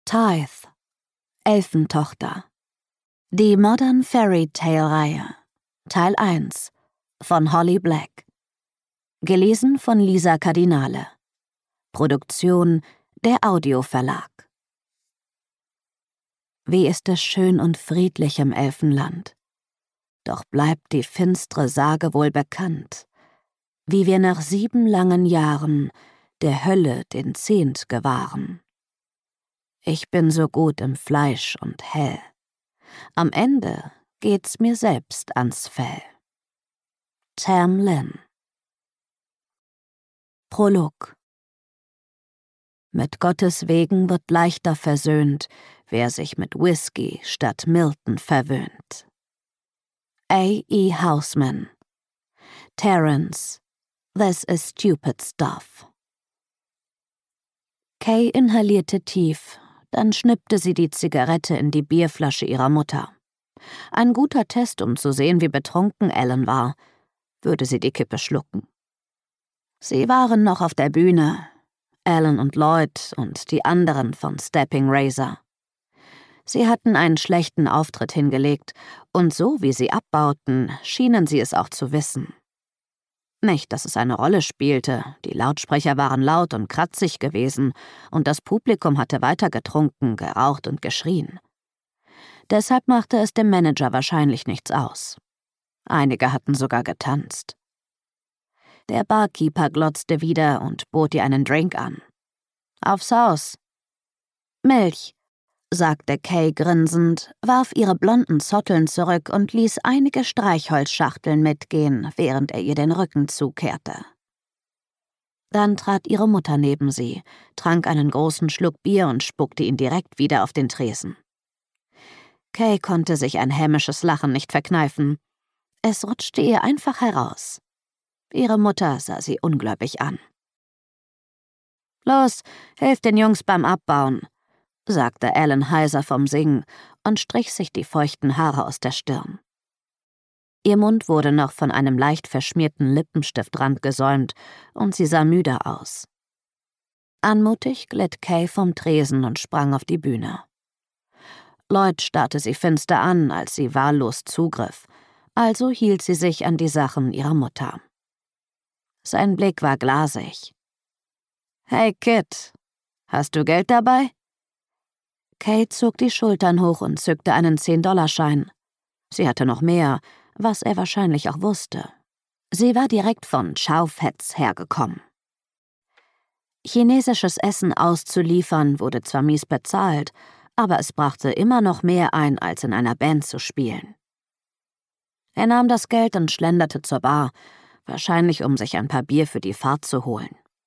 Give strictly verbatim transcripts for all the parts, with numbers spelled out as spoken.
Tithe, Elfentochter. Die Modern Fairy Tale-Reihe, Teil eins, von Holly Black. Gelesen von Lisa Cardinale. Produktion der Audioverlag. Wie ist es schön und friedlich im Elfenland. Doch bleibt die finstre Sage wohl bekannt, wie wir nach sieben langen Jahren der Hölle den Zehnt gewahren. Ich bin so gut im Fleisch und hell. Am Ende geht's mir selbst ans Fell. Tam Lin. Prolog. Mit Gottes Wegen wird leichter versöhnt, wer sich mit Whisky statt Milton verwöhnt. A E Housman. Terence. This is stupid stuff. Kay inhalierte tief, dann schnippte sie die Zigarette in die Bierflasche ihrer Mutter. Ein guter Test, um zu sehen, wie betrunken Ellen war. Würde sie die Kippe schlucken. Sie waren noch auf der Bühne, Ellen und Lloyd und die anderen von Stepping Razor. Sie hatten einen schlechten Auftritt hingelegt, und so wie sie abbauten, schienen sie es auch zu wissen. Nicht, dass es eine Rolle spielte, die Lautsprecher waren laut und kratzig gewesen, und das Publikum hatte weiter getrunken, geraucht und geschrien. Deshalb machte es dem Manager wahrscheinlich nichts aus. Einige hatten sogar getanzt. Der Barkeeper glotzte wieder und bot ihr einen Drink an. »Aufs Haus.« »Milch«, sagte Kay grinsend, warf ihre blonden Zotteln zurück und ließ einige Streichholzschachteln mitgehen, während er ihr den Rücken zukehrte. Dann trat ihre Mutter neben sie, trank einen großen Schluck Bier und spuckte ihn direkt wieder auf den Tresen. Kay konnte sich ein hämisches Lachen nicht verkneifen. Es rutschte ihr einfach heraus. Ihre Mutter sah sie ungläubig an. »Los, hilf den Jungs beim Abbauen«, sagte Ellen heiser vom Singen und strich sich die feuchten Haare aus der Stirn. Ihr Mund wurde noch von einem leicht verschmierten Lippenstiftrand gesäumt und sie sah müde aus. Anmutig glitt Kay vom Tresen und sprang auf die Bühne. Lloyd starrte sie finster an, als sie wahllos zugriff, also hielt sie sich an die Sachen ihrer Mutter. Sein Blick war glasig. »Hey Kid, hast du Geld dabei?« Kay zog die Schultern hoch und zückte einen zehn-Dollar-Schein. Sie hatte noch mehr, was er wahrscheinlich auch wusste. Sie war direkt von Chow Fats hergekommen. Chinesisches Essen auszuliefern wurde zwar mies bezahlt, aber es brachte immer noch mehr ein, als in einer Band zu spielen. Er nahm das Geld und schlenderte zur Bar, wahrscheinlich um sich ein paar Bier für die Fahrt zu holen.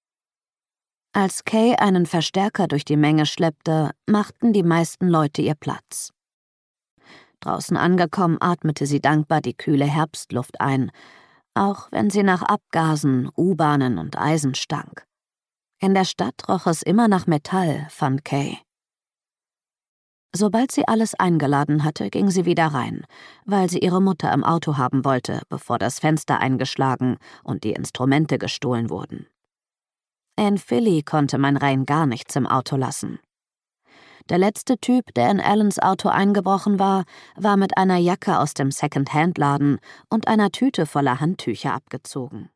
Als Kay einen Verstärker durch die Menge schleppte, machten die meisten Leute ihr Platz. Draußen angekommen, atmete sie dankbar die kühle Herbstluft ein, auch wenn sie nach Abgasen, U-Bahnen und Eisen stank. In der Stadt roch es immer nach Metall, fand Kay. Sobald sie alles eingeladen hatte, ging sie wieder rein, weil sie ihre Mutter im Auto haben wollte, bevor das Fenster eingeschlagen und die Instrumente gestohlen wurden. In Philly konnte man rein gar nichts im Auto lassen. Der letzte Typ, der in Allens Auto eingebrochen war, war mit einer Jacke aus dem Second-Hand-Laden und einer Tüte voller Handtücher abgezogen.